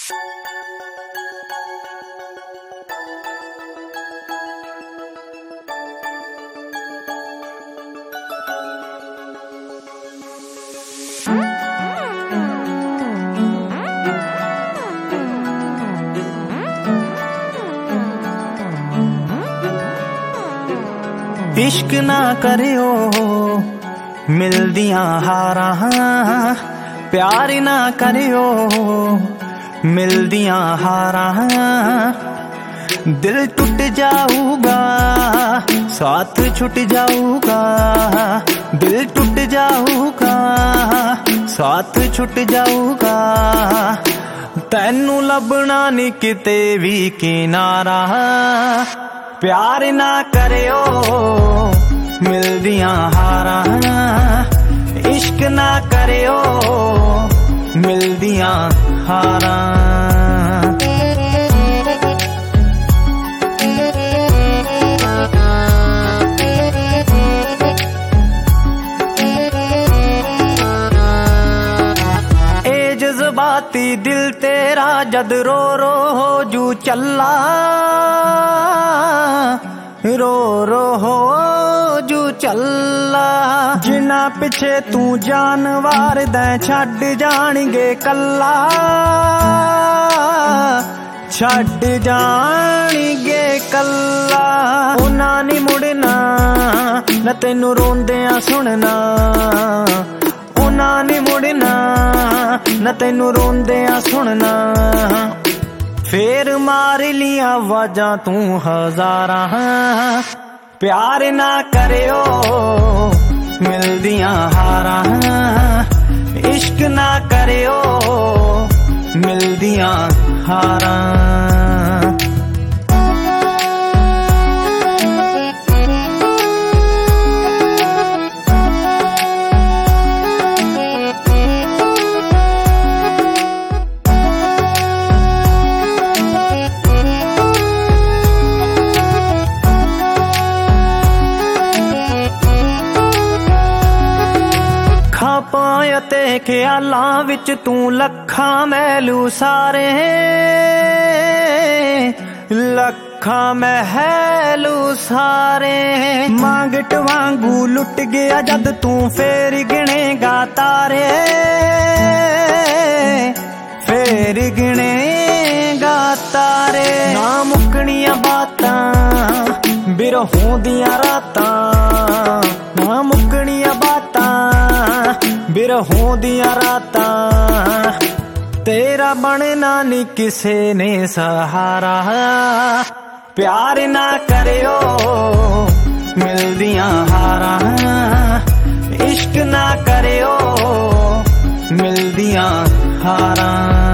इश्क ना करियो मिलदियां हारां, प्यार ना करियो मिलदियां हारां। दिल टूट जाऊगा साथ छुट जाऊगा, दिल टूट जाऊगा साथ छुट जाऊगा। तैनू लभना नी किते भी किनारा, प्यार ना करियो मिलदियां हारां, इश्क ना करियो मिलदियां हारां। ए जज्बाती दिल तेरा जद रो रो हो जू चला, रो रो हो जू चला। जिना पिछे तू जानवर दै छड्ड जाणगे कल्ला, छड्ड जाणगे कल्ला। उन्हां नी मुड़ना न तैनू रोंदियां सुनना, उन्हां नी मुड़ना न तैनू रोंदियां सुनना। फेर मार लिया आवाजां तू हजारां, प्यार ना करियो मिलदियां हारां, इश्क ना करियो मिलदियां हारां। खापां ते ख्यालां विच तू लखां महलू सारे, लखां महलू सारे। मांगट वांगू लुट गया जद तू फेर गिनेगा तारे, फेर गिनेगा तारे। ना मुकनियां बातां बिरहों दियां रातां, ना मुकनियां बातां बिरहों दियां रातां। तेरा बनना नी किसे ने सहारा, प्यार ना करियो मिलदियां हारां, इश्क ना करियो मिलदियां हारां।